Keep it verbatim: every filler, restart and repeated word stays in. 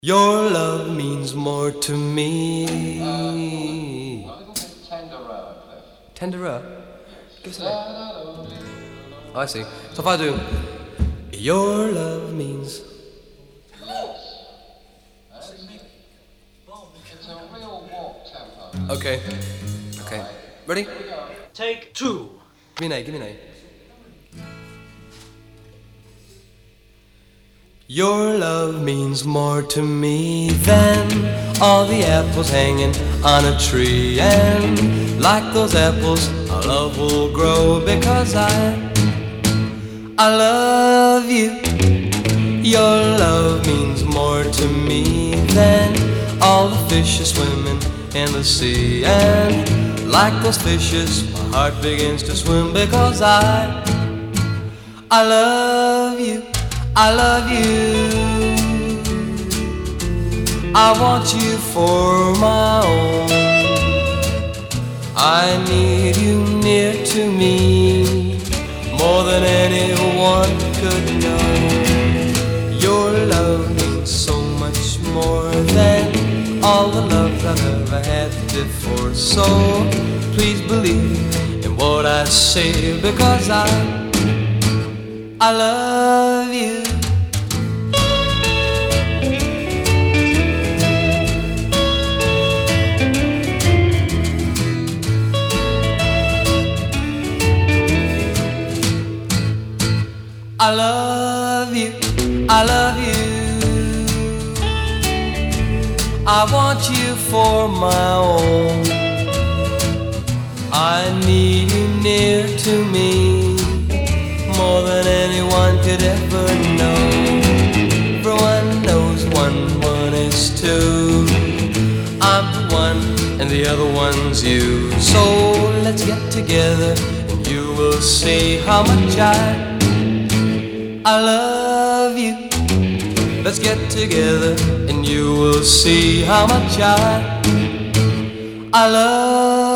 Your love means more to me. Uh, a little bit tenderer, Cliff. Tenderer? Give us a name. Oh, I see. So if I do, your love means. Yes. That's, it's a real walk tempo. Okay. Okay. Ready? Here we go. Take two. Give me an A, give me an A. Your love means more to me than all the apples hanging on a tree. And like those apples, our love will grow because I, I love you. Your love means more to me than all the fishes swimming in the sea. And like those fishes, my heart begins to swim because I, I love you. I love you. I want you for my own. I need you near to me more than anyone could know. Your love means so much more than all the love I've ever had before. So please believe in what I say, because I I love you. I love you. I love you. I want you for my own. I need you near to me more than anyone could ever know. For one knows one, one is two. I'm the one and the other one's you. So let's get together and you will see how much I I love you. Let's get together and you will see how much I I love